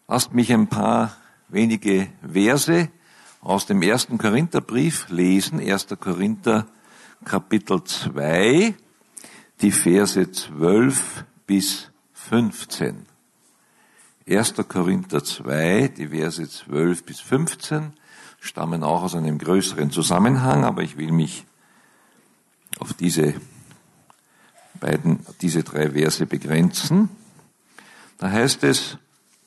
Lasst mich ein paar wenige Verse aus dem 1. Korintherbrief lesen. 1. Korinther Kapitel 2, die Verse 12 bis 15. 1. Korinther 2, die Verse 12 bis 15 stammen auch aus einem größeren Zusammenhang, aber ich will mich auf diese drei Verse begrenzen. Da heißt es: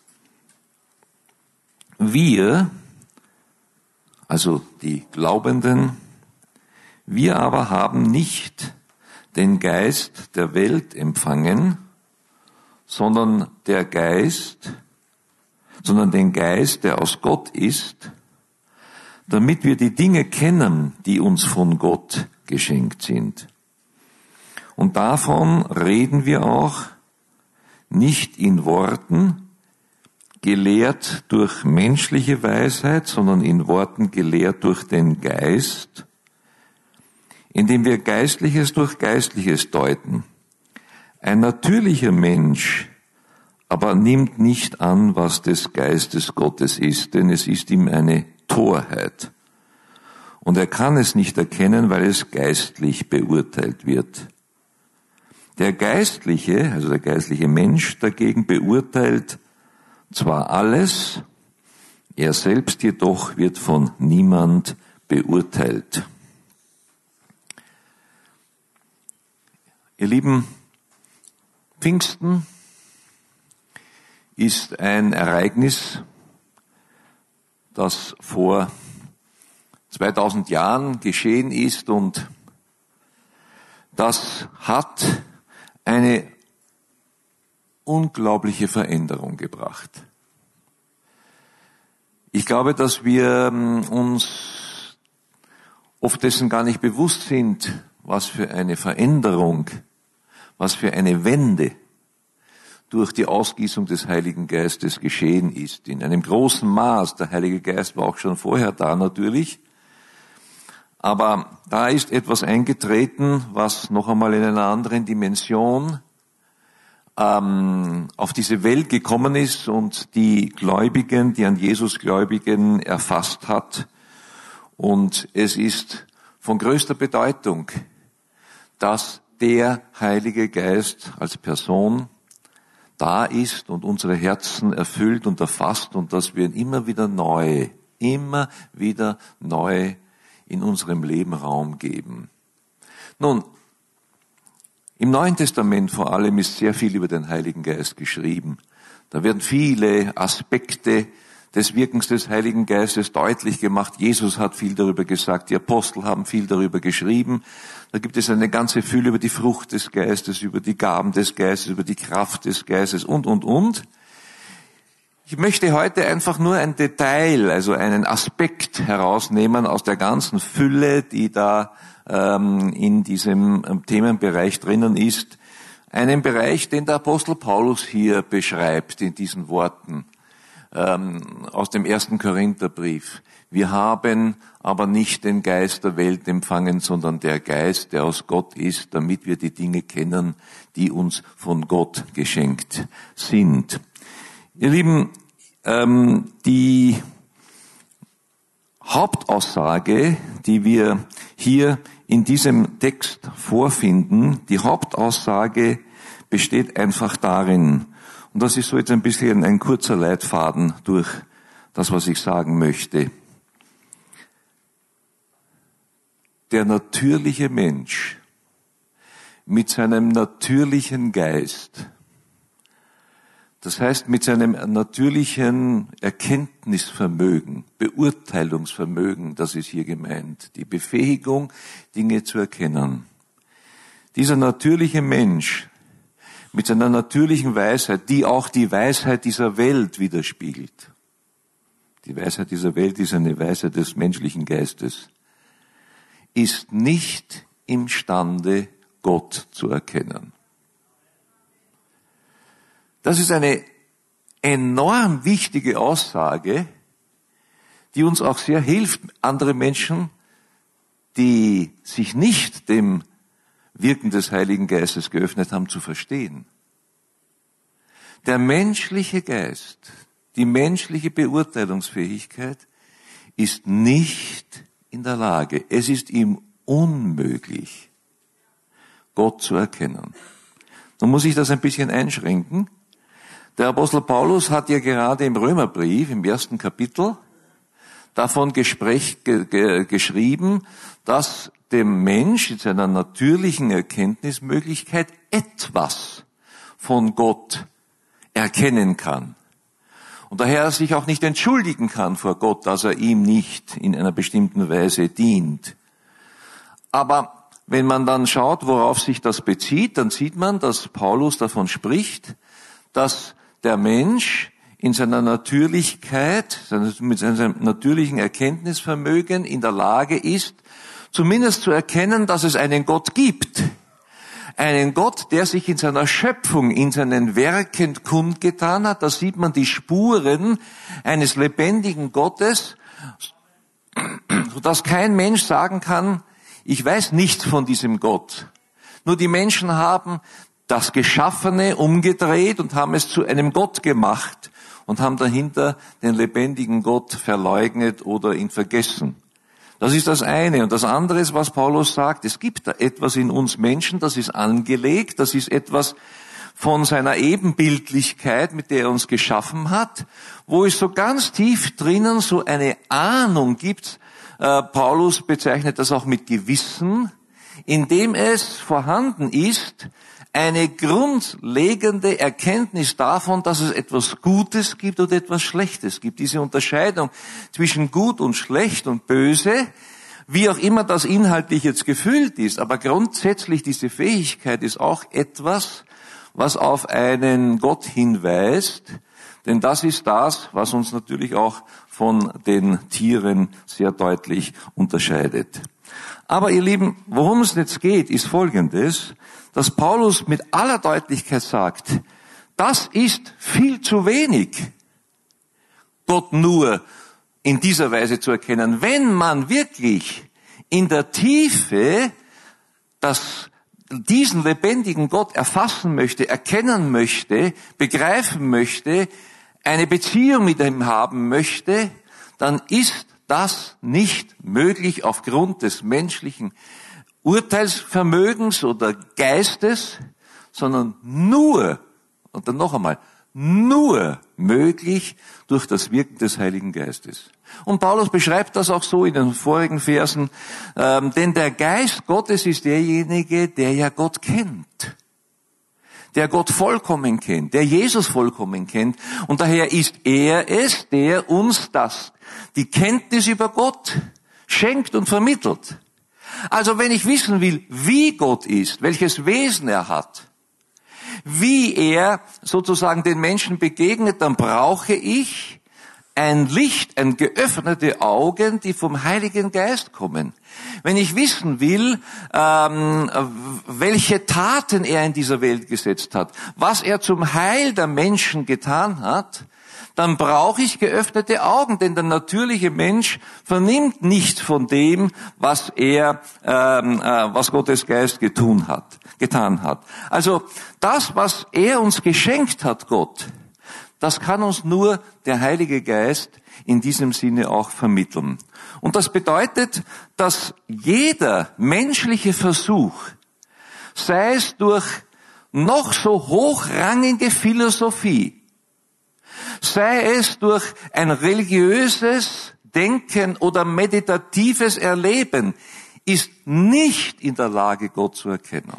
Wir, also die Glaubenden, wir aber haben nicht den Geist der Welt empfangen, sondern den Geist, der aus Gott ist, damit wir die Dinge kennen, die uns von Gott geschenkt sind. Und davon reden wir auch nicht in Worten, gelehrt durch menschliche Weisheit, sondern in Worten gelehrt durch den Geist, indem wir Geistliches durch Geistliches deuten. Ein natürlicher Mensch aber nimmt nicht an, was des Geistes Gottes ist, denn es ist ihm eine Torheit. Und er kann es nicht erkennen, weil es geistlich beurteilt wird. Der Geistliche, also der geistliche Mensch dagegen beurteilt zwar alles, er selbst jedoch wird von niemand beurteilt. Ihr Lieben, Pfingsten ist ein Ereignis, das vor 2000 Jahren geschehen ist, und das hat eine unglaubliche Veränderung gebracht. Ich glaube, dass wir uns oft dessen gar nicht bewusst sind, was für eine Veränderung, was für eine Wende durch die Ausgießung des Heiligen Geistes geschehen ist. In einem großen Maß. Der Heilige Geist war auch schon vorher da natürlich. Aber da ist etwas eingetreten, was noch einmal in einer anderen Dimension auf diese Welt gekommen ist und die Gläubigen, die an Jesus Gläubigen erfasst hat. Und es ist von größter Bedeutung, dass der Heilige Geist als Person da ist und unsere Herzen erfüllt und erfasst, und dass wir ihn immer wieder neu in unserem Leben Raum geben. Nun, im Neuen Testament vor allem ist sehr viel über den Heiligen Geist geschrieben. Da werden viele Aspekte des Wirkens des Heiligen Geistes deutlich gemacht. Jesus hat viel darüber gesagt, die Apostel haben viel darüber geschrieben. Da gibt es eine ganze Fülle über die Frucht des Geistes, über die Gaben des Geistes, über die Kraft des Geistes und. Ich möchte heute einfach nur ein Detail, also einen Aspekt herausnehmen aus der ganzen Fülle, die da in diesem Themenbereich drinnen ist. Einen Bereich, den der Apostel Paulus hier beschreibt in diesen Worten aus dem 1. Korintherbrief. Wir haben aber nicht den Geist der Welt empfangen, sondern der Geist, der aus Gott ist, damit wir die Dinge kennen, die uns von Gott geschenkt sind. Ihr Lieben, die Hauptaussage, die wir hier in diesem Text vorfinden, die Hauptaussage besteht einfach darin, und das ist so jetzt ein bisschen ein kurzer Leitfaden durch das, was ich sagen möchte. Der natürliche Mensch mit seinem natürlichen Geist, das heißt mit seinem natürlichen Erkenntnisvermögen, Beurteilungsvermögen, das ist hier gemeint, die Befähigung, Dinge zu erkennen. Dieser natürliche Mensch mit seiner natürlichen Weisheit, die auch die Weisheit dieser Welt widerspiegelt. Die Weisheit dieser Welt ist eine Weisheit des menschlichen Geistes, ist nicht imstande, Gott zu erkennen. Das ist eine enorm wichtige Aussage, die uns auch sehr hilft, andere Menschen, die sich nicht dem Wirken des Heiligen Geistes geöffnet haben, zu verstehen. Der menschliche Geist, die menschliche Beurteilungsfähigkeit, ist nicht in der Lage, es ist ihm unmöglich, Gott zu erkennen. Nun muss ich das ein bisschen einschränken. Der Apostel Paulus hat ja gerade im Römerbrief, im 1. Kapitel, davon geschrieben, dass dem Mensch in seiner natürlichen Erkenntnismöglichkeit etwas von Gott erkennen kann. Und daher er sich auch nicht entschuldigen kann vor Gott, dass er ihm nicht in einer bestimmten Weise dient. Aber wenn man dann schaut, worauf sich das bezieht, dann sieht man, dass Paulus davon spricht, dass der Mensch in seiner Natürlichkeit, mit seinem natürlichen Erkenntnisvermögen in der Lage ist, zumindest zu erkennen, dass es einen Gott gibt. Einen Gott, der sich in seiner Schöpfung, in seinen Werken kundgetan hat. Da sieht man die Spuren eines lebendigen Gottes, sodass kein Mensch sagen kann, ich weiß nichts von diesem Gott. Nur die Menschen haben das Geschaffene umgedreht und haben es zu einem Gott gemacht und haben dahinter den lebendigen Gott verleugnet oder ihn vergessen. Das ist das eine. Und das andere ist, was Paulus sagt, es gibt da etwas in uns Menschen, das ist angelegt, das ist etwas von seiner Ebenbildlichkeit, mit der er uns geschaffen hat, wo es so ganz tief drinnen so eine Ahnung gibt. Paulus bezeichnet das auch mit Gewissen, in dem es vorhanden ist, eine grundlegende Erkenntnis davon, dass es etwas Gutes gibt oder etwas Schlechtes gibt. Diese Unterscheidung zwischen gut und schlecht und böse, wie auch immer das inhaltlich jetzt gefüllt ist, aber grundsätzlich diese Fähigkeit ist auch etwas, was auf einen Gott hinweist, denn das ist das, was uns natürlich auch von den Tieren sehr deutlich unterscheidet. Aber ihr Lieben, worum es jetzt geht, ist Folgendes, dass Paulus mit aller Deutlichkeit sagt, das ist viel zu wenig, Gott nur in dieser Weise zu erkennen. Wenn man wirklich in der Tiefe diesen lebendigen Gott erfassen möchte, erkennen möchte, begreifen möchte, eine Beziehung mit ihm haben möchte, dann ist das nicht möglich aufgrund des menschlichen Urteilsvermögens oder Geistes, sondern nur, und dann noch einmal, nur möglich durch das Wirken des Heiligen Geistes. Und Paulus beschreibt das auch so in den vorigen Versen, denn der Geist Gottes ist derjenige, der ja Gott kennt, der Gott vollkommen kennt, der Jesus vollkommen kennt. Und daher ist er es, der uns die Kenntnis über Gott schenkt und vermittelt. Also wenn ich wissen will, wie Gott ist, welches Wesen er hat, wie er sozusagen den Menschen begegnet, dann brauche ich ein Licht, geöffnete Augen, die vom Heiligen Geist kommen. Wenn ich wissen will, welche Taten er in dieser Welt gesetzt hat, was er zum Heil der Menschen getan hat, dann brauche ich geöffnete Augen, denn der natürliche Mensch vernimmt nichts von dem, was Gottes Geist getan hat. Also das, was er uns geschenkt hat, Gott, das kann uns nur der Heilige Geist in diesem Sinne auch vermitteln. Und das bedeutet, dass jeder menschliche Versuch, sei es durch noch so hochrangige Philosophie, sei es durch ein religiöses Denken oder meditatives Erleben, ist nicht in der Lage, Gott zu erkennen.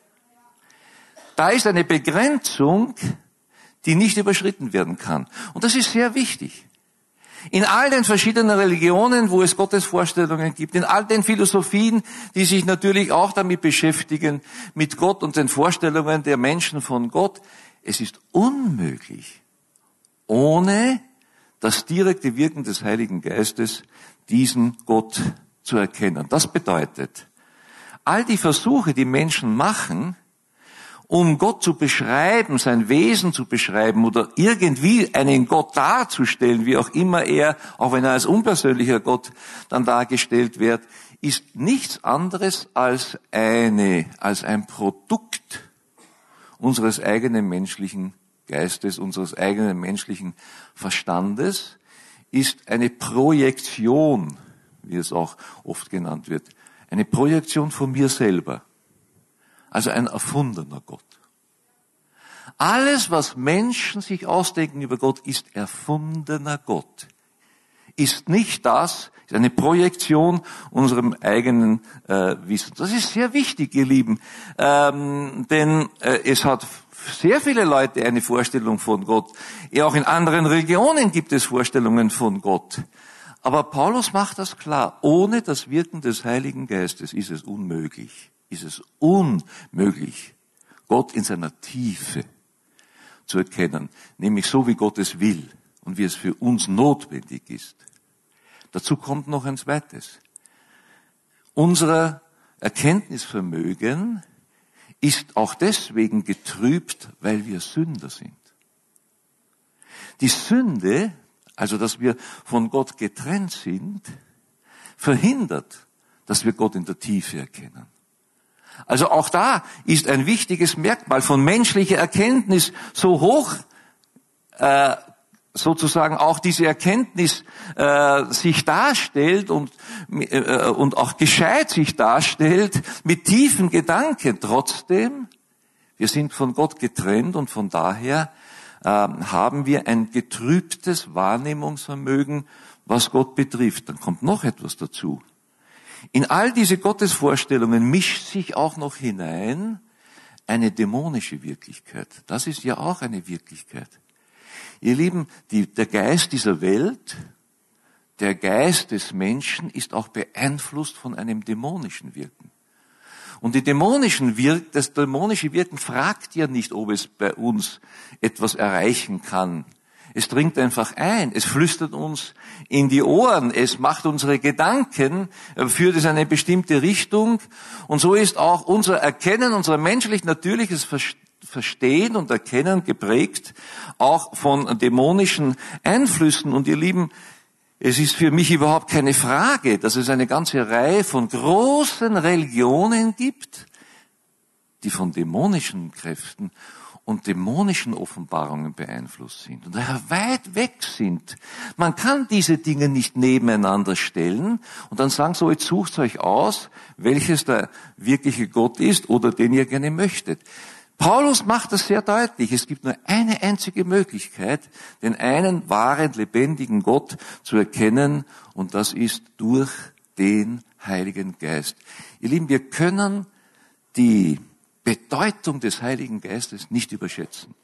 Da ist eine Begrenzung, die nicht überschritten werden kann. Und das ist sehr wichtig. In all den verschiedenen Religionen, wo es Gottesvorstellungen gibt, in all den Philosophien, die sich natürlich auch damit beschäftigen, mit Gott und den Vorstellungen der Menschen von Gott, es ist unmöglich, ohne das direkte Wirken des Heiligen Geistes diesen Gott zu erkennen. Das bedeutet, all die Versuche, die Menschen machen, um Gott zu beschreiben, sein Wesen zu beschreiben oder irgendwie einen Gott darzustellen, wie auch immer er, auch wenn er als unpersönlicher Gott dann dargestellt wird, ist nichts anderes als ein Produkt unseres eigenen menschlichen Geistes, unseres eigenen menschlichen Verstandes, ist eine Projektion, wie es auch oft genannt wird, eine Projektion von mir selber. Also ein erfundener Gott. Alles, was Menschen sich ausdenken über Gott, ist erfundener Gott. Ist nicht das, ist eine Projektion unserem eigenen Wissen. Das ist sehr wichtig, ihr Lieben, denn es hat sehr viele Leute eine Vorstellung von Gott. Ja, auch in anderen Religionen gibt es Vorstellungen von Gott. Aber Paulus macht das klar. Ohne das Wirken des Heiligen Geistes ist es unmöglich, Gott in seiner Tiefe zu erkennen, nämlich so, wie Gott es will und wie es für uns notwendig ist. Dazu kommt noch ein zweites. Unser Erkenntnisvermögen ist auch deswegen getrübt, weil wir Sünder sind. Die Sünde, also dass wir von Gott getrennt sind, verhindert, dass wir Gott in der Tiefe erkennen. Also auch da ist ein wichtiges Merkmal von menschlicher Erkenntnis so hoch, sozusagen auch diese Erkenntnis sich darstellt und auch gescheit sich darstellt mit tiefen Gedanken. Trotzdem, wir sind von Gott getrennt und von daher haben wir ein getrübtes Wahrnehmungsvermögen, was Gott betrifft. Dann kommt noch etwas dazu. In all diese Gottesvorstellungen mischt sich auch noch hinein eine dämonische Wirklichkeit. Das ist ja auch eine Wirklichkeit. Ihr Lieben, der Geist dieser Welt, der Geist des Menschen ist auch beeinflusst von einem dämonischen Wirken. Und das dämonische Wirken fragt ja nicht, ob es bei uns etwas erreichen kann. Es dringt einfach ein, es flüstert uns in die Ohren, es macht unsere Gedanken, führt es in eine bestimmte Richtung. Und so ist auch unser Erkennen, unser menschlich natürliches Verstehen und Erkennen geprägt, auch von dämonischen Einflüssen. Und ihr Lieben, es ist für mich überhaupt keine Frage, dass es eine ganze Reihe von großen Religionen gibt, die von dämonischen Kräften und dämonischen Offenbarungen beeinflusst sind und daher weit weg sind. Man kann diese Dinge nicht nebeneinander stellen und dann sagen, so, jetzt sucht euch aus, welches der wirkliche Gott ist oder den ihr gerne möchtet. Paulus macht das sehr deutlich. Es gibt nur eine einzige Möglichkeit, den einen wahren, lebendigen Gott zu erkennen, und das ist durch den Heiligen Geist. Ihr Lieben, wir können die Bedeutung des Heiligen Geistes nicht überschätzen.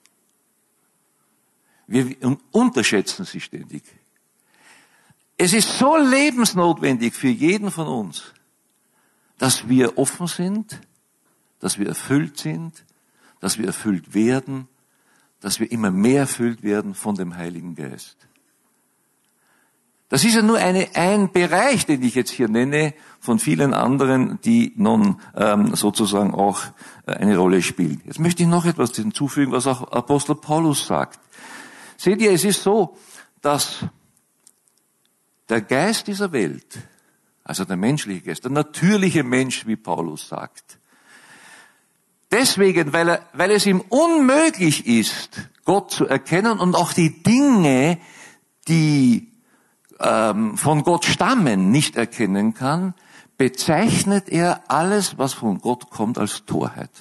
Wir unterschätzen sie ständig. Es ist so lebensnotwendig für jeden von uns, dass wir offen sind, dass wir erfüllt sind, dass wir erfüllt werden, dass wir immer mehr erfüllt werden von dem Heiligen Geist. Das ist ja nur ein Bereich, den ich jetzt hier nenne, von vielen anderen, die nun sozusagen auch eine Rolle spielen. Jetzt möchte ich noch etwas hinzufügen, was auch Apostel Paulus sagt. Seht ihr, es ist so, dass der Geist dieser Welt, also der menschliche Geist, der natürliche Mensch, wie Paulus sagt, deswegen, weil es ihm unmöglich ist, Gott zu erkennen und auch die Dinge, die von Gott stammen, nicht erkennen kann, bezeichnet er alles, was von Gott kommt, als Torheit.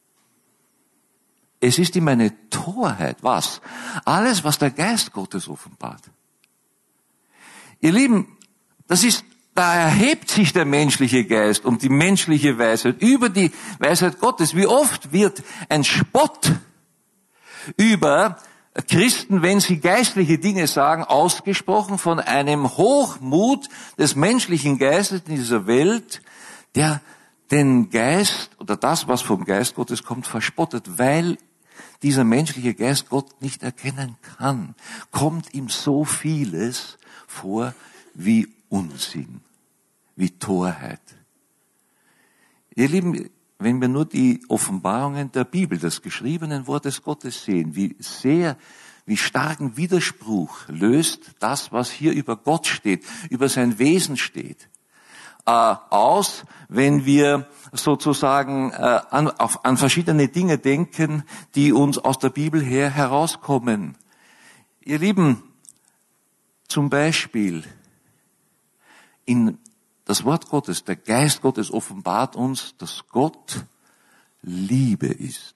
Es ist ihm eine Torheit. Was? Alles, was der Geist Gottes offenbart. Ihr Lieben, da erhebt sich der menschliche Geist und die menschliche Weisheit über die Weisheit Gottes. Wie oft wird ein Spott über Christen, wenn sie geistliche Dinge sagen, ausgesprochen von einem Hochmut des menschlichen Geistes in dieser Welt, der den Geist oder das, was vom Geist Gottes kommt, verspottet, weil dieser menschliche Geist Gott nicht erkennen kann. Kommt ihm so vieles vor wie Unsinn, wie Torheit. Ihr Lieben, wenn wir nur die Offenbarungen der Bibel, des geschriebenen Wortes Gottes sehen, wie starken Widerspruch löst das, was hier über Gott steht, über sein Wesen steht. aus, wenn wir sozusagen an verschiedene Dinge denken, die uns aus der Bibel her herauskommen. Ihr Lieben, zum Beispiel in das Wort Gottes, der Geist Gottes offenbart uns, dass Gott Liebe ist.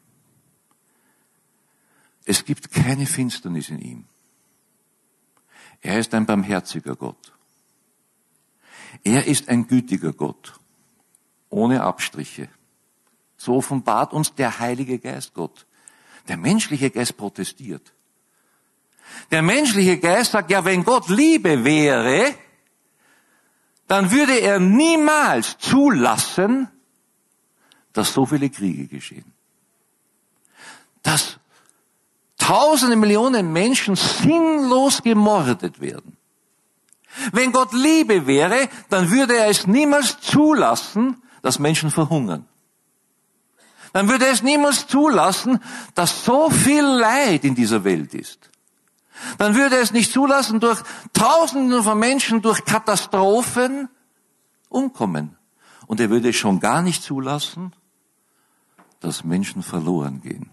Es gibt keine Finsternis in ihm. Er ist ein barmherziger Gott. Er ist ein gütiger Gott, ohne Abstriche. So offenbart uns der Heilige Geist Gott. Der menschliche Geist protestiert. Der menschliche Geist sagt, ja, wenn Gott Liebe wäre, dann würde er niemals zulassen, dass so viele Kriege geschehen. Dass Tausende, Millionen Menschen sinnlos gemordet werden. Wenn Gott Liebe wäre, dann würde er es niemals zulassen, dass Menschen verhungern. Dann würde er es niemals zulassen, dass so viel Leid in dieser Welt ist. Dann würde er es nicht zulassen, durch Tausende von Menschen durch Katastrophen umkommen. Und er würde es schon gar nicht zulassen, dass Menschen verloren gehen.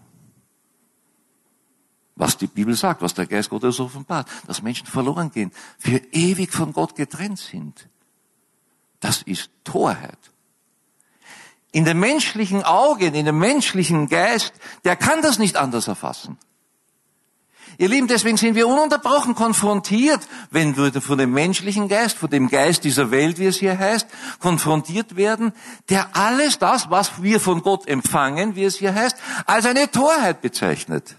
Was die Bibel sagt, was der Geist Gottes offenbart, dass Menschen verloren gehen, für ewig von Gott getrennt sind. Das ist Torheit. In dem menschlichen Auge, in dem menschlichen Geist, der kann das nicht anders erfassen. Ihr Lieben, deswegen sind wir ununterbrochen konfrontiert, wenn wir von dem menschlichen Geist, von dem Geist dieser Welt, wie es hier heißt, konfrontiert werden, der alles das, was wir von Gott empfangen, wie es hier heißt, als eine Torheit bezeichnet.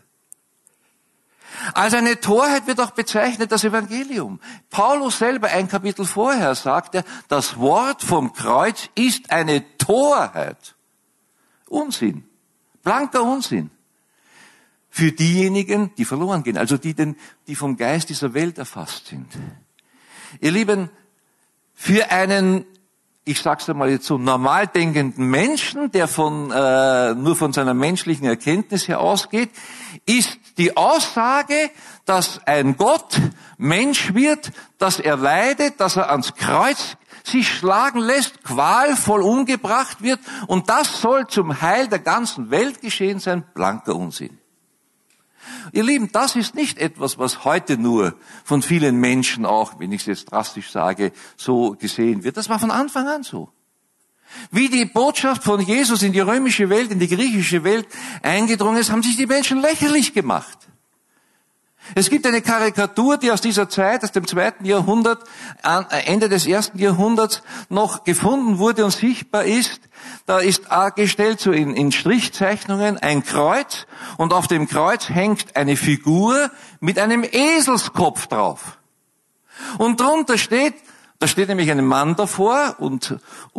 Als eine Torheit wird auch bezeichnet das Evangelium. Paulus selber ein Kapitel vorher sagte, das Wort vom Kreuz ist eine Torheit. Unsinn. Blanker Unsinn. Für diejenigen, die verloren gehen, also die vom Geist dieser Welt erfasst sind. Ihr Lieben, für einen, ich sag's einmal jetzt so, normal denkenden Menschen, der nur von seiner menschlichen Erkenntnis her ausgeht, ist die Aussage, dass ein Gott Mensch wird, dass er leidet, dass er ans Kreuz sich schlagen lässt, qualvoll umgebracht wird und das soll zum Heil der ganzen Welt geschehen sein, blanker Unsinn. Ihr Lieben, das ist nicht etwas, was heute nur von vielen Menschen auch, wenn ich es jetzt drastisch sage, so gesehen wird. Das war von Anfang an so. Wie die Botschaft von Jesus in die römische Welt, in die griechische Welt eingedrungen ist, haben sich die Menschen lächerlich gemacht. Es gibt eine Karikatur, die aus dieser Zeit, aus dem 2. Jahrhundert, Ende des 1. Jahrhunderts noch gefunden wurde und sichtbar ist. Da ist dargestellt, so in Strichzeichnungen, ein Kreuz und auf dem Kreuz hängt eine Figur mit einem Eselskopf drauf. Und drunter steht, da steht nämlich ein Mann davor und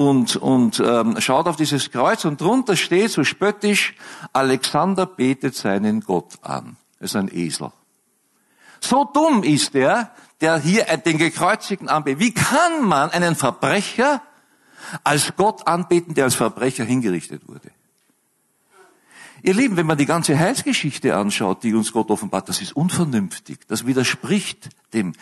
schaut auf dieses Kreuz und drunter steht so spöttisch, Alexander betet seinen Gott an. Das ist ein Esel. So dumm ist der hier den Gekreuzigten anbetet. Wie kann man einen Verbrecher als Gott anbeten, der als Verbrecher hingerichtet wurde? Ihr Lieben, wenn man die ganze Heilsgeschichte anschaut, die uns Gott offenbart, das ist unvernünftig. Das widerspricht dem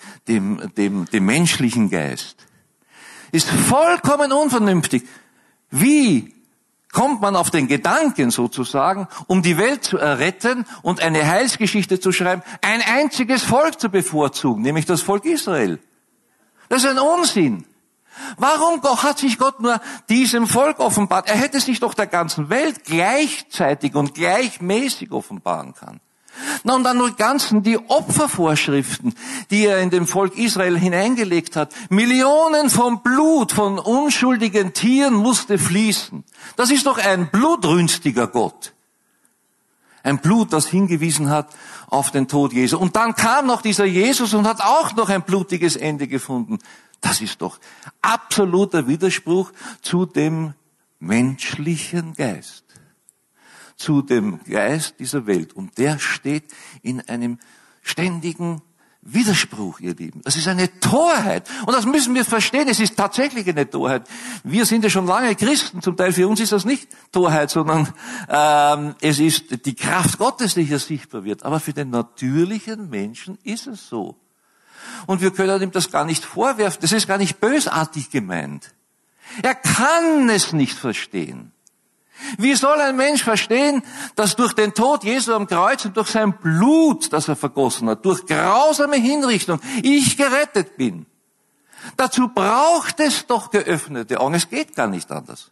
menschlichen Geist. Ist vollkommen unvernünftig. Wie kommt man auf den Gedanken sozusagen, um die Welt zu erretten und eine Heilsgeschichte zu schreiben, ein einziges Volk zu bevorzugen, nämlich das Volk Israel? Das ist ein Unsinn. Warum hat sich Gott nur diesem Volk offenbart? Er hätte sich doch der ganzen Welt gleichzeitig und gleichmäßig offenbaren können. Na, und dann nur die Opfervorschriften, die er in dem Volk Israel hineingelegt hat. Millionen von Blut von unschuldigen Tieren musste fließen. Das ist doch ein blutrünstiger Gott. Ein Blut, das hingewiesen hat auf den Tod Jesu. Und dann kam noch dieser Jesus und hat auch noch ein blutiges Ende gefunden. Das ist doch absoluter Widerspruch zu dem menschlichen Geist. Zu dem Geist dieser Welt. Und der steht in einem ständigen Widerspruch, ihr Lieben. Das ist eine Torheit. Und das müssen wir verstehen. Es ist tatsächlich eine Torheit. Wir sind ja schon lange Christen. Zum Teil für uns ist das nicht Torheit, sondern es ist die Kraft Gottes, die hier sichtbar wird. Aber für den natürlichen Menschen ist es so. Und wir können ihm das gar nicht vorwerfen. Das ist gar nicht bösartig gemeint. Er kann es nicht verstehen. Wie soll ein Mensch verstehen, dass durch den Tod Jesu am Kreuz und durch sein Blut, das er vergossen hat, durch grausame Hinrichtung, ich gerettet bin? Dazu braucht es doch geöffnete Augen. Es geht gar nicht anders.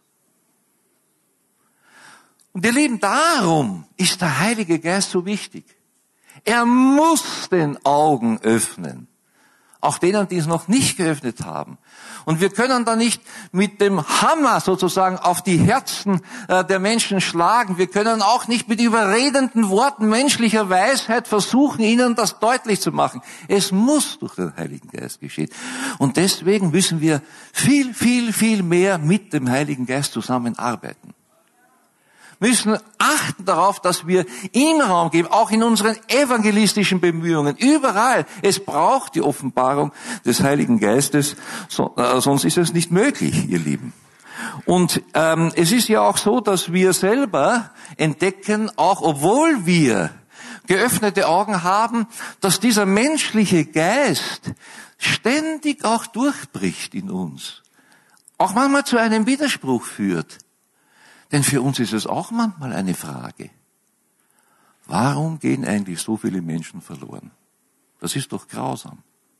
Und ihr Lieben, darum ist der Heilige Geist so wichtig. Er muss den Augen öffnen. Auch denen, die es noch nicht geöffnet haben. Und wir können da nicht mit dem Hammer sozusagen auf die Herzen der Menschen schlagen. Wir können auch nicht mit überredenden Worten menschlicher Weisheit versuchen, ihnen das deutlich zu machen. Es muss durch den Heiligen Geist geschehen. Und deswegen müssen wir viel, viel, viel mehr mit dem Heiligen Geist zusammenarbeiten. Müssen achten darauf, dass wir ihm Raum geben, auch in unseren evangelistischen Bemühungen, überall. Es braucht die Offenbarung des Heiligen Geistes, sonst ist es nicht möglich, ihr Lieben. Und es ist ja auch so, dass wir selber entdecken, auch obwohl wir geöffnete Augen haben, dass dieser menschliche Geist ständig auch durchbricht in uns. Auch manchmal zu einem Widerspruch führt. Denn für uns ist es auch manchmal eine Frage. Warum gehen eigentlich so viele Menschen verloren? Das ist doch grausam.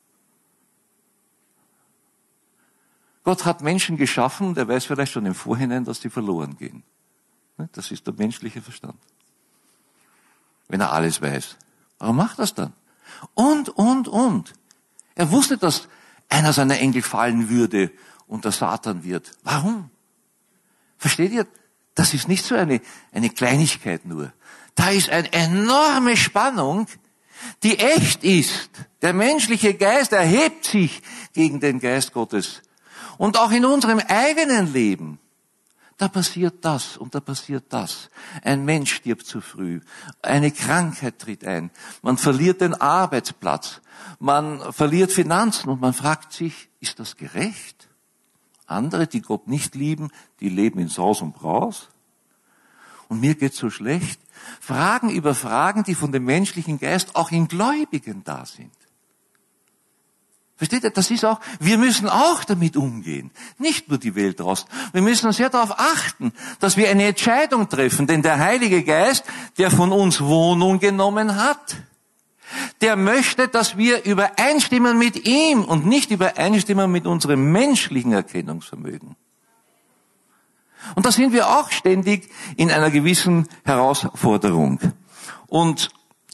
Gott hat Menschen geschaffen, der weiß vielleicht schon im Vorhinein, dass sie verloren gehen. Das ist der menschliche Verstand. Wenn er alles weiß. Warum macht er das dann? Und. Er wusste, dass einer seiner Engel fallen würde und der Satan wird. Warum? Versteht ihr? Das ist nicht so eine Kleinigkeit nur. Da ist eine enorme Spannung, die echt ist. Der menschliche Geist erhebt sich gegen den Geist Gottes. Und auch in unserem eigenen Leben, da passiert das und da passiert das. Ein Mensch stirbt zu früh. Eine Krankheit tritt ein. Man verliert den Arbeitsplatz. Man verliert Finanzen und man fragt sich, ist das gerecht? Andere, die Gott nicht lieben, die leben in Saus und Braus. Und mir geht's so schlecht. Fragen über Fragen, die von dem menschlichen Geist auch in Gläubigen da sind. Versteht ihr? Das ist auch, wir müssen auch damit umgehen. Nicht nur die Welt draußen. Wir müssen sehr darauf achten, dass wir eine Entscheidung treffen. Denn der Heilige Geist, der von uns Wohnung genommen hat, der möchte, dass wir übereinstimmen mit ihm und nicht übereinstimmen mit unserem menschlichen Erkennungsvermögen. Und da sind wir auch ständig in einer gewissen Herausforderung. Und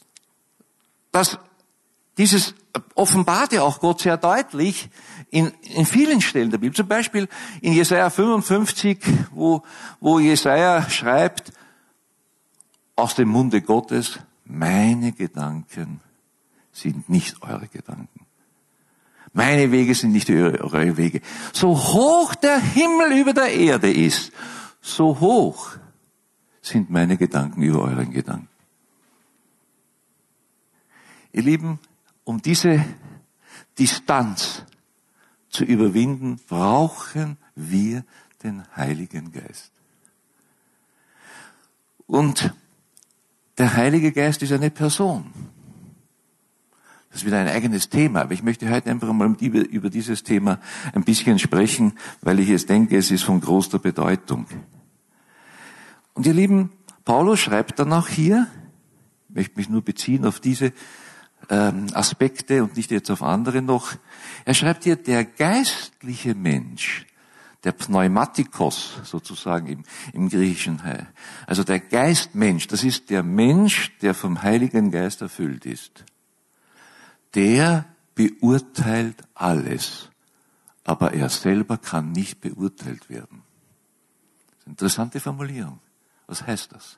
dieses offenbart ja auch Gott sehr deutlich in vielen Stellen der Bibel. Zum Beispiel in Jesaja 55, wo Jesaja schreibt, aus dem Munde Gottes, meine Gedanken sind nicht eure Gedanken. Meine Wege sind nicht eure Wege. So hoch der Himmel über der Erde ist, so hoch sind meine Gedanken über euren Gedanken. Ihr Lieben, um diese Distanz zu überwinden, brauchen wir den Heiligen Geist. Und der Heilige Geist ist eine Person. Das ist wieder ein eigenes Thema, aber ich möchte heute einfach mal über dieses Thema ein bisschen sprechen, weil ich jetzt denke, es ist von großer Bedeutung. Und ihr Lieben, Paulus schreibt dann auch hier, ich möchte mich nur beziehen auf diese Aspekte und nicht jetzt auf andere noch. Er schreibt hier, der geistliche Mensch, der Pneumatikos sozusagen im Griechischen, also der Geistmensch, das ist der Mensch, der vom Heiligen Geist erfüllt ist. Der beurteilt alles, aber er selber kann nicht beurteilt werden. Das ist eine interessante Formulierung. Was heißt das?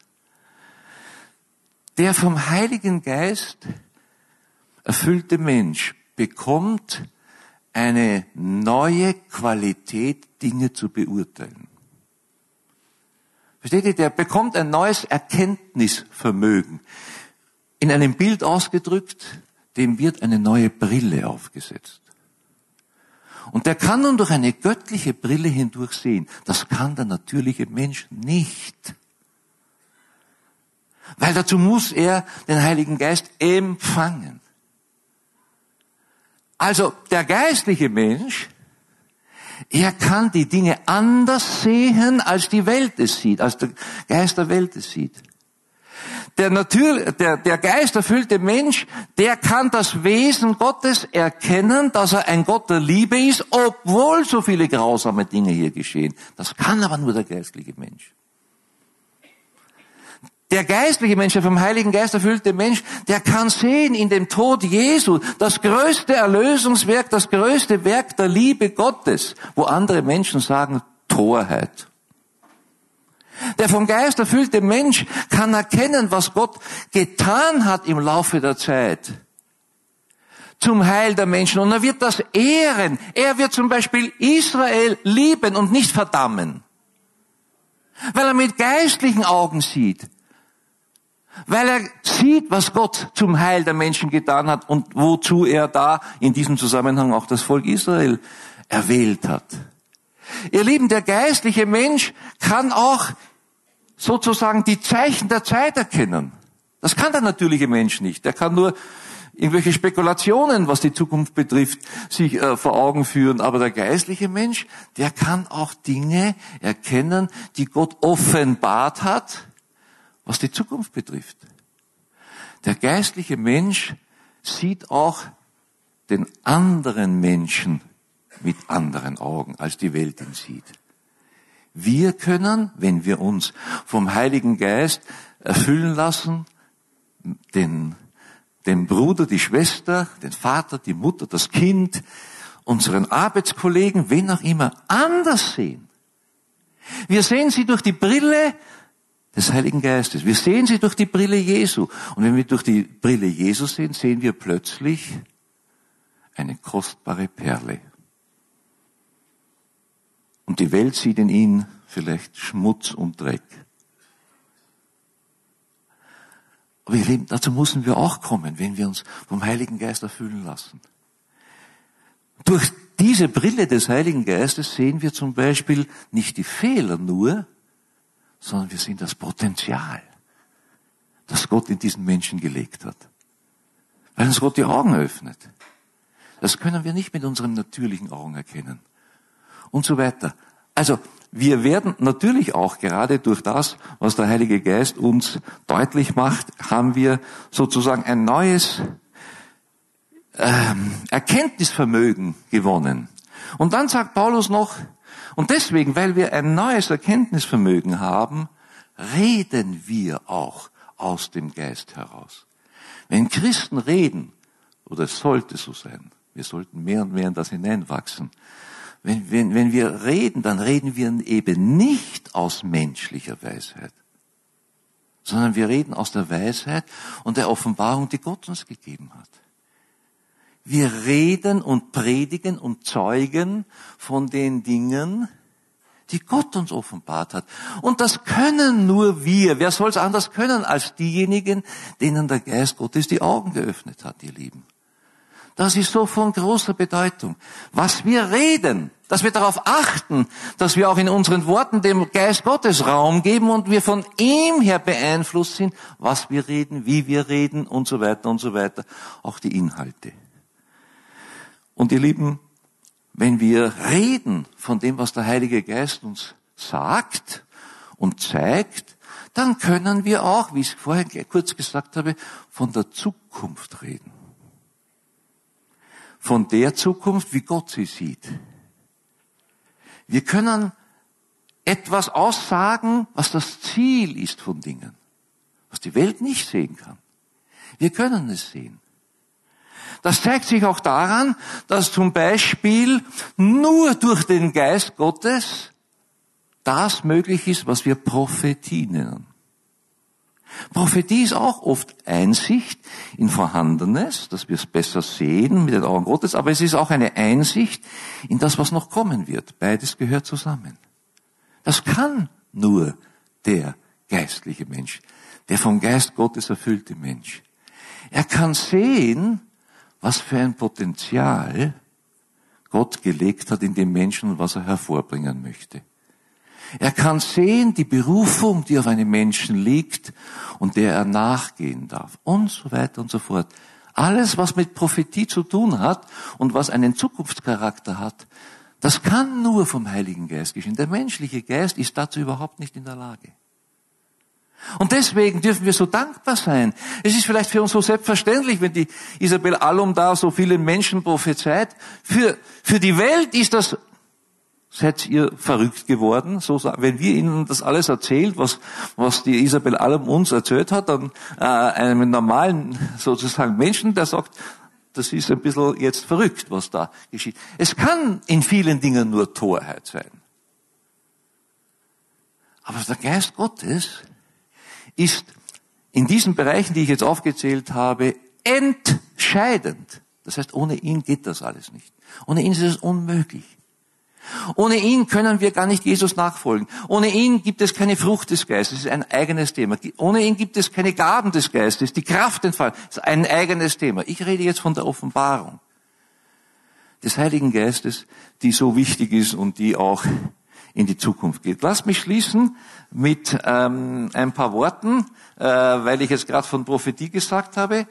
Der vom Heiligen Geist erfüllte Mensch bekommt eine neue Qualität, Dinge zu beurteilen. Versteht ihr? Der bekommt ein neues Erkenntnisvermögen. In einem Bild ausgedrückt, dem wird eine neue Brille aufgesetzt. Und der kann nun durch eine göttliche Brille hindurch sehen. Das kann der natürliche Mensch nicht. Weil dazu muss er den Heiligen Geist empfangen. Also der geistliche Mensch, er kann die Dinge anders sehen, als die Welt es sieht, als der Geist der Welt es sieht. Der geisterfüllte Mensch, der kann das Wesen Gottes erkennen, dass er ein Gott der Liebe ist, obwohl so viele grausame Dinge hier geschehen. Das kann aber nur der geistliche Mensch. Der geistliche Mensch, der vom Heiligen Geist erfüllte Mensch, der kann sehen in dem Tod Jesu das größte Erlösungswerk, das größte Werk der Liebe Gottes, wo andere Menschen sagen, Torheit. Der vom Geist erfüllte Mensch kann erkennen, was Gott getan hat im Laufe der Zeit zum Heil der Menschen. Und er wird das ehren. Er wird zum Beispiel Israel lieben und nicht verdammen. Weil er mit geistlichen Augen sieht. Weil er sieht, was Gott zum Heil der Menschen getan hat und wozu er da in diesem Zusammenhang auch das Volk Israel erwählt hat. Ihr Lieben, der geistliche Mensch kann auch sozusagen die Zeichen der Zeit erkennen. Das kann der natürliche Mensch nicht. Der kann nur irgendwelche Spekulationen, was die Zukunft betrifft, sich vor Augen führen. Aber der geistliche Mensch, der kann auch Dinge erkennen, die Gott offenbart hat, was die Zukunft betrifft. Der geistliche Mensch sieht auch den anderen Menschen mit anderen Augen, als die Welt ihn sieht. Wir können, wenn wir uns vom Heiligen Geist erfüllen lassen, den Bruder, die Schwester, den Vater, die Mutter, das Kind, unseren Arbeitskollegen, wen auch immer, anders sehen. Wir sehen sie durch die Brille des Heiligen Geistes. Wir sehen sie durch die Brille Jesu. Und wenn wir durch die Brille Jesu sehen, sehen wir plötzlich eine kostbare Perle. Und die Welt sieht in ihn vielleicht Schmutz und Dreck. Aber ihr Lieben, dazu müssen wir auch kommen, wenn wir uns vom Heiligen Geist erfüllen lassen. Durch diese Brille des Heiligen Geistes sehen wir zum Beispiel nicht die Fehler nur, sondern wir sehen das Potenzial, das Gott in diesen Menschen gelegt hat. Weil uns Gott die Augen öffnet. Das können wir nicht mit unseren natürlichen Augen erkennen. Und so weiter. Also, wir werden natürlich auch gerade durch das, was der Heilige Geist uns deutlich macht, haben wir sozusagen ein neues Erkenntnisvermögen gewonnen. Und dann sagt Paulus noch, und deswegen, weil wir ein neues Erkenntnisvermögen haben, reden wir auch aus dem Geist heraus. Wenn Christen reden, oder es sollte so sein, wir sollten mehr und mehr in das hineinwachsen, wenn wir reden, dann reden wir eben nicht aus menschlicher Weisheit, sondern wir reden aus der Weisheit und der Offenbarung, die Gott uns gegeben hat. Wir reden und predigen und zeugen von den Dingen, die Gott uns offenbart hat. Und das können nur wir. Wer soll es anders können als diejenigen, denen der Geist Gottes die Augen geöffnet hat, ihr Lieben? Das ist so von großer Bedeutung. Was wir reden, dass wir darauf achten, dass wir auch in unseren Worten dem Geist Gottes Raum geben und wir von ihm her beeinflusst sind, was wir reden, wie wir reden und so weiter und so weiter. Auch die Inhalte. Und ihr Lieben, wenn wir reden von dem, was der Heilige Geist uns sagt und zeigt, dann können wir auch, wie ich es vorhin kurz gesagt habe, von der Zukunft reden. Von der Zukunft, wie Gott sie sieht. Wir können etwas aussagen, was das Ziel ist von Dingen, was die Welt nicht sehen kann. Wir können es sehen. Das zeigt sich auch daran, dass zum Beispiel nur durch den Geist Gottes das möglich ist, was wir Prophetie nennen. Prophetie ist auch oft Einsicht in Vorhandenes, dass wir es besser sehen mit den Augen Gottes, aber es ist auch eine Einsicht in das, was noch kommen wird. Beides gehört zusammen. Das kann nur der geistliche Mensch, der vom Geist Gottes erfüllte Mensch. Er kann sehen, was für ein Potenzial Gott gelegt hat in den Menschen und was er hervorbringen möchte. Er kann sehen die Berufung, die auf einem Menschen liegt und der er nachgehen darf und so weiter und so fort. Alles, was mit Prophetie zu tun hat und was einen Zukunftscharakter hat, das kann nur vom Heiligen Geist geschehen. Der menschliche Geist ist dazu überhaupt nicht in der Lage. Und deswegen dürfen wir so dankbar sein. Es ist vielleicht für uns so selbstverständlich, wenn die Isabel Allum da so vielen Menschen prophezeit. Für die Welt ist das, seid ihr verrückt geworden? So, wenn wir ihnen das alles erzählt, was die Isabel Allum uns erzählt hat, dann einem normalen sozusagen Menschen, der sagt, das ist ein bisschen jetzt verrückt, was da geschieht. Es kann in vielen Dingen nur Torheit sein. Aber der Geist Gottes ist in diesen Bereichen, die ich jetzt aufgezählt habe, entscheidend. Das heißt, ohne ihn geht das alles nicht. Ohne ihn ist es unmöglich. Ohne ihn können wir gar nicht Jesus nachfolgen. Ohne ihn gibt es keine Frucht des Geistes, das ist ein eigenes Thema. Ohne ihn gibt es keine Gaben des Geistes, die Kraft entfalten, das ist ein eigenes Thema. Ich rede jetzt von der Offenbarung des Heiligen Geistes, die so wichtig ist und die auch in die Zukunft geht. Lass mich schließen mit ein paar Worten, weil ich jetzt gerade von Prophetie gesagt habe.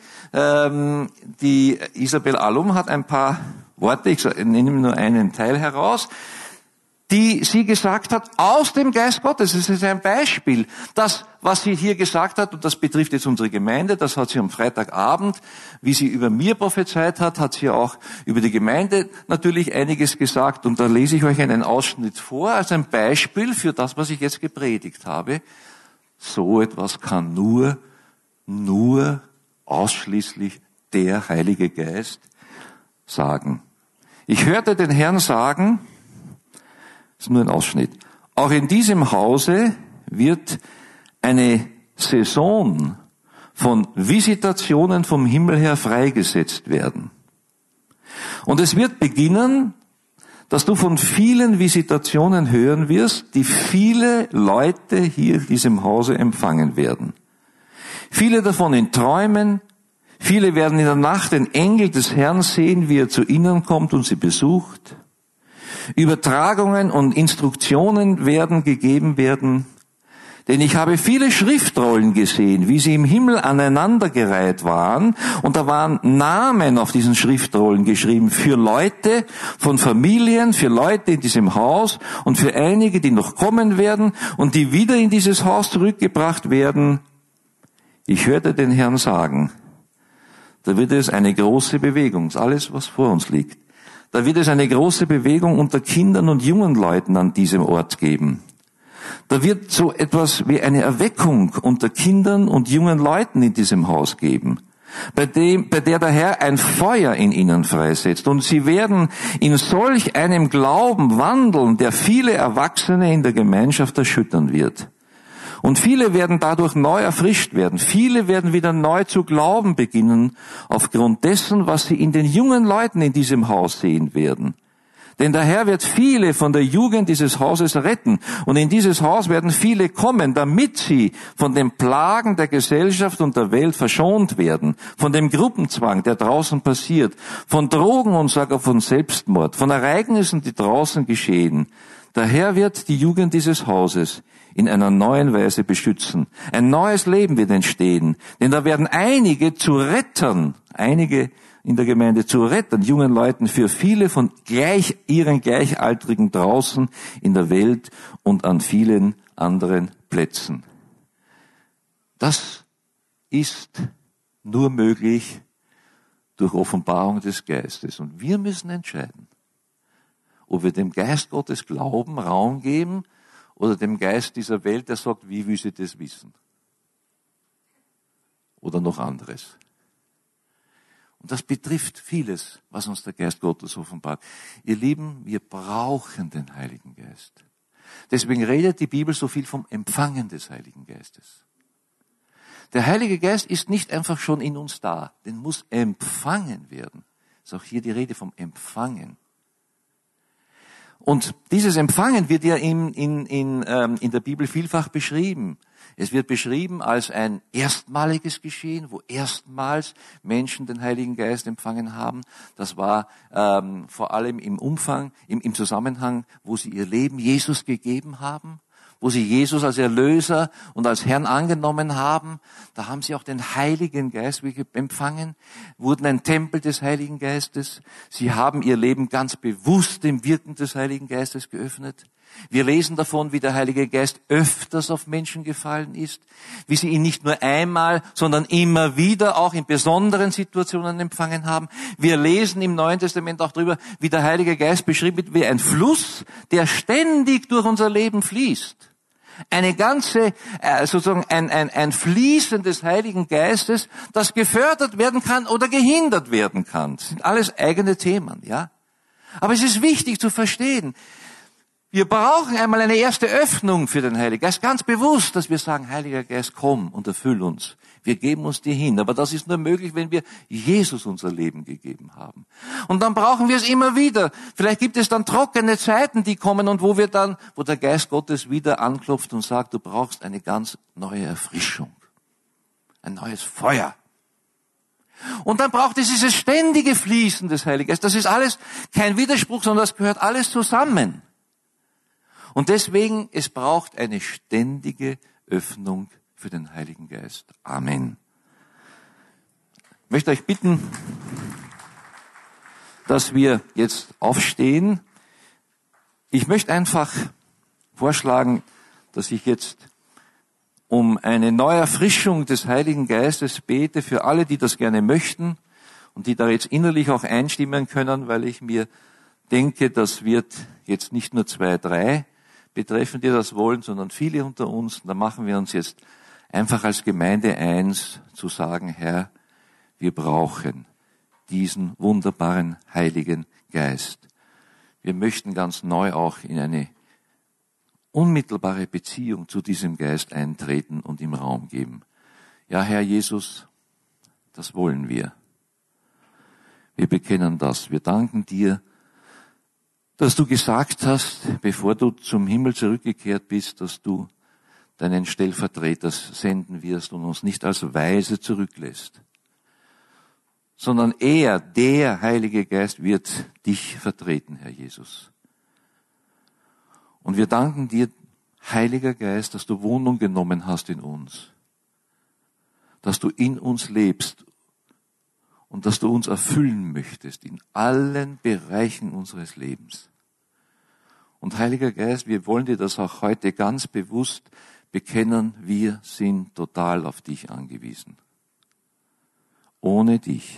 Die Isabel Allum hat ein paar Worte, ich nehme nur einen Teil heraus, die sie gesagt hat aus dem Geist Gottes. Das ist ein Beispiel. Das, was sie hier gesagt hat, und das betrifft jetzt unsere Gemeinde, das hat sie am Freitagabend, wie sie über mir prophezeit hat sie auch über die Gemeinde natürlich einiges gesagt. Und da lese ich euch einen Ausschnitt vor, als ein Beispiel für das, was ich jetzt gepredigt habe. So etwas kann nur ausschließlich der Heilige Geist sagen. Ich hörte den Herrn sagen, das ist nur ein Ausschnitt, auch in diesem Hause wird eine Saison von Visitationen vom Himmel her freigesetzt werden. Und es wird beginnen, dass du von vielen Visitationen hören wirst, die viele Leute hier in diesem Hause empfangen werden. Viele davon in Träumen, viele werden in der Nacht den Engel des Herrn sehen, wie er zu ihnen kommt und sie besucht. Übertragungen und Instruktionen werden gegeben werden, denn ich habe viele Schriftrollen gesehen, wie sie im Himmel aneinandergereiht waren, und da waren Namen auf diesen Schriftrollen geschrieben für Leute von Familien, für Leute in diesem Haus und für einige, die noch kommen werden und die wieder in dieses Haus zurückgebracht werden. Ich hörte den Herrn sagen, da wird es eine große Bewegung, alles was vor uns liegt. Da wird es eine große Bewegung unter Kindern und jungen Leuten an diesem Ort geben. Da wird so etwas wie eine Erweckung unter Kindern und jungen Leuten in diesem Haus geben, bei der der Herr ein Feuer in ihnen freisetzt. Und sie werden in solch einem Glauben wandeln, der viele Erwachsene in der Gemeinschaft erschüttern wird. Und viele werden dadurch neu erfrischt werden. Viele werden wieder neu zu glauben beginnen, aufgrund dessen, was sie in den jungen Leuten in diesem Haus sehen werden. Denn der Herr wird viele von der Jugend dieses Hauses retten. Und in dieses Haus werden viele kommen, damit sie von den Plagen der Gesellschaft und der Welt verschont werden. Von dem Gruppenzwang, der draußen passiert. Von Drogen und sogar von Selbstmord. Von Ereignissen, die draußen geschehen. Der Herr wird die Jugend dieses Hauses in einer neuen Weise beschützen. Ein neues Leben wird entstehen. Denn da werden einige zu Rettern, einige in der Gemeinde zu retten, jungen Leuten für viele von ihren Gleichaltrigen draußen in der Welt und an vielen anderen Plätzen. Das ist nur möglich durch Offenbarung des Geistes. Und wir müssen entscheiden, ob wir dem Geist Gottes Glauben, Raum geben, oder dem Geist dieser Welt, der sagt, wie will sie das wissen? Oder noch anderes. Und das betrifft vieles, was uns der Geist Gottes offenbart. Ihr Lieben, wir brauchen den Heiligen Geist. Deswegen redet die Bibel so viel vom Empfangen des Heiligen Geistes. Der Heilige Geist ist nicht einfach schon in uns da, den muss empfangen werden. Es ist auch hier die Rede vom Empfangen. Und dieses Empfangen wird ja in der Bibel vielfach beschrieben. Es wird beschrieben als ein erstmaliges Geschehen, wo erstmals Menschen den Heiligen Geist empfangen haben. Das war vor allem im Zusammenhang, wo sie ihr Leben Jesus gegeben haben, wo sie Jesus als Erlöser und als Herrn angenommen haben, da haben sie auch den Heiligen Geist empfangen, wurden ein Tempel des Heiligen Geistes. Sie haben ihr Leben ganz bewusst dem Wirken des Heiligen Geistes geöffnet. Wir lesen davon, wie der Heilige Geist öfters auf Menschen gefallen ist, wie sie ihn nicht nur einmal, sondern immer wieder auch in besonderen Situationen empfangen haben. Wir lesen im Neuen Testament auch darüber, wie der Heilige Geist beschrieben wird wie ein Fluss, der ständig durch unser Leben fließt. Eine ganze, sozusagen ein Fließen des Heiligen Geistes, das gefördert werden kann oder gehindert werden kann. Das sind alles eigene Themen, ja. Aber es ist wichtig zu verstehen, wir brauchen einmal eine erste Öffnung für den Heiligen Geist, ganz bewusst, dass wir sagen, Heiliger Geist, komm und erfüll uns. Wir geben uns dir hin. Aber das ist nur möglich, wenn wir Jesus unser Leben gegeben haben. Und dann brauchen wir es immer wieder. Vielleicht gibt es dann trockene Zeiten, die kommen und wo der Geist Gottes wieder anklopft und sagt, du brauchst eine ganz neue Erfrischung. Ein neues Feuer. Und dann braucht es dieses ständige Fließen des Heiligen Geistes. Das ist alles kein Widerspruch, sondern das gehört alles zusammen. Und deswegen, es braucht eine ständige Öffnung für den Heiligen Geist. Amen. Ich möchte euch bitten, dass wir jetzt aufstehen. Ich möchte einfach vorschlagen, dass ich jetzt um eine Neuerfrischung des Heiligen Geistes bete für alle, die das gerne möchten und die da jetzt innerlich auch einstimmen können, weil ich mir denke, das wird jetzt nicht nur 2, 3 betreffen, die das wollen, sondern viele unter uns. Da machen wir uns jetzt einfach als Gemeinde eins, zu sagen, Herr, wir brauchen diesen wunderbaren Heiligen Geist. Wir möchten ganz neu auch in eine unmittelbare Beziehung zu diesem Geist eintreten und ihm Raum geben. Ja, Herr Jesus, das wollen wir. Wir bekennen das. Wir danken dir, dass du gesagt hast, bevor du zum Himmel zurückgekehrt bist, dass du deinen Stellvertreter senden wirst und uns nicht als Weise zurücklässt, sondern er, der Heilige Geist, wird dich vertreten, Herr Jesus. Und wir danken dir, Heiliger Geist, dass du Wohnung genommen hast in uns, dass du in uns lebst und dass du uns erfüllen möchtest in allen Bereichen unseres Lebens. Und Heiliger Geist, wir wollen dir das auch heute ganz bewusst bekennen, wir sind total auf dich angewiesen. Ohne dich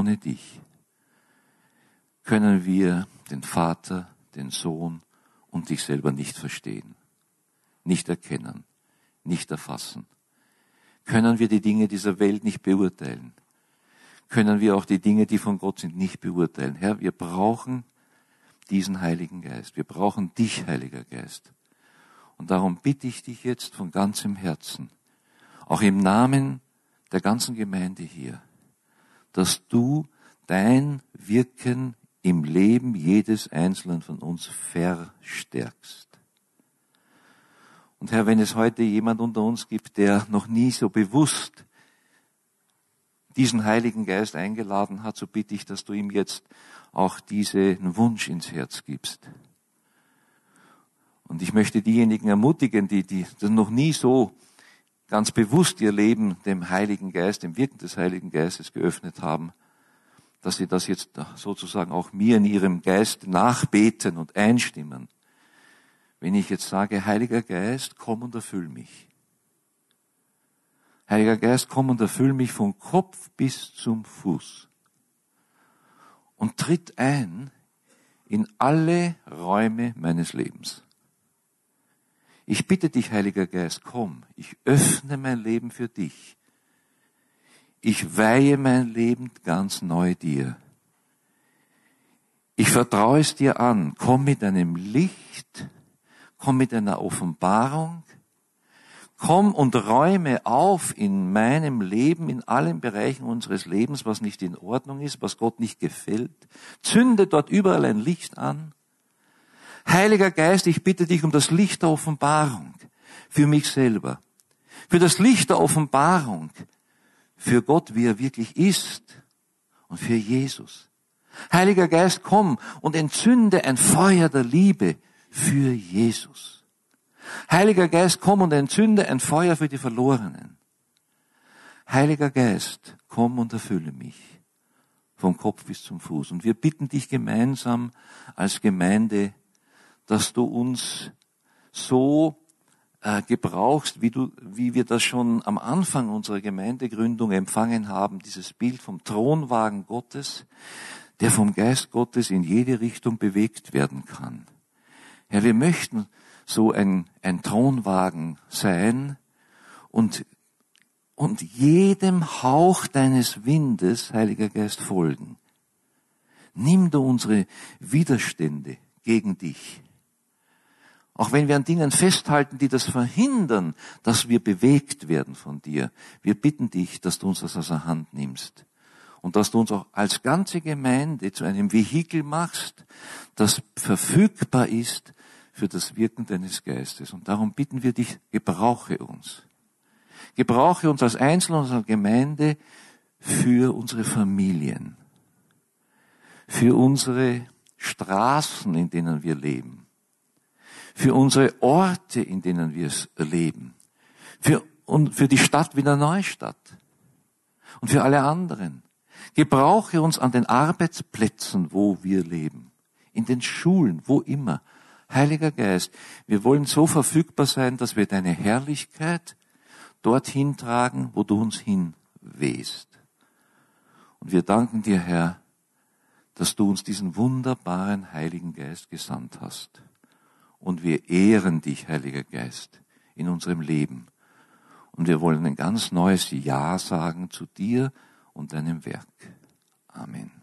können wir den Vater, den Sohn und dich selber nicht verstehen, nicht erkennen, nicht erfassen. Können wir die Dinge dieser Welt nicht beurteilen? Können wir auch die Dinge, die von Gott sind, nicht beurteilen. Herr, wir brauchen diesen Heiligen Geist. Wir brauchen dich, Heiliger Geist. Und darum bitte ich dich jetzt von ganzem Herzen, auch im Namen der ganzen Gemeinde hier, dass du dein Wirken im Leben jedes Einzelnen von uns verstärkst. Und Herr, wenn es heute jemand unter uns gibt, der noch nie so bewusst diesen Heiligen Geist eingeladen hat, so bitte ich, dass du ihm jetzt auch diesen Wunsch ins Herz gibst. Und ich möchte diejenigen ermutigen, die noch nie so ganz bewusst ihr Leben dem Heiligen Geist, dem Wirken des Heiligen Geistes geöffnet haben, dass sie das jetzt sozusagen auch mir in ihrem Geist nachbeten und einstimmen. Wenn ich jetzt sage, Heiliger Geist, komm und erfüll mich. Heiliger Geist, komm und erfüll mich von Kopf bis zum Fuß. Und tritt ein in alle Räume meines Lebens. Ich bitte dich, Heiliger Geist, komm, ich öffne mein Leben für dich. Ich weihe mein Leben ganz neu dir. Ich vertraue es dir an. Komm mit deinem Licht, komm mit deiner Offenbarung, komm und räume auf in meinem Leben, in allen Bereichen unseres Lebens, was nicht in Ordnung ist, was Gott nicht gefällt. Zünde dort überall ein Licht an. Heiliger Geist, ich bitte dich um das Licht der Offenbarung für mich selber, für das Licht der Offenbarung, für Gott, wie er wirklich ist und für Jesus. Heiliger Geist, komm und entzünde ein Feuer der Liebe für Jesus. Heiliger Geist, komm und entzünde ein Feuer für die Verlorenen. Heiliger Geist, komm und erfülle mich vom Kopf bis zum Fuß. Und wir bitten dich gemeinsam als Gemeinde, dass du uns so gebrauchst, wie wir das schon am Anfang unserer Gemeindegründung empfangen haben, dieses Bild vom Thronwagen Gottes, der vom Geist Gottes in jede Richtung bewegt werden kann. Herr, wir möchten so ein Thronwagen sein und jedem Hauch deines Windes, Heiliger Geist, folgen. Nimm du unsere Widerstände gegen dich. Auch wenn wir an Dingen festhalten, die das verhindern, dass wir bewegt werden von dir. Wir bitten dich, dass du uns das aus der Hand nimmst. Und dass du uns auch als ganze Gemeinde zu einem Vehikel machst, das verfügbar ist für das Wirken deines Geistes. Und darum bitten wir dich, gebrauche uns. Gebrauche uns als Einzelne unserer Gemeinde für unsere Familien, für unsere Straßen, in denen wir leben, für unsere Orte, in denen wir leben, für die Stadt Wiener Neustadt und für alle anderen. Gebrauche uns an den Arbeitsplätzen, wo wir leben, in den Schulen, wo immer. Heiliger Geist, wir wollen so verfügbar sein, dass wir deine Herrlichkeit dorthin tragen, wo du uns hinwehst. Und wir danken dir, Herr, dass du uns diesen wunderbaren Heiligen Geist gesandt hast. Und wir ehren dich, Heiliger Geist, in unserem Leben. Und wir wollen ein ganz neues Ja sagen zu dir und deinem Werk. Amen.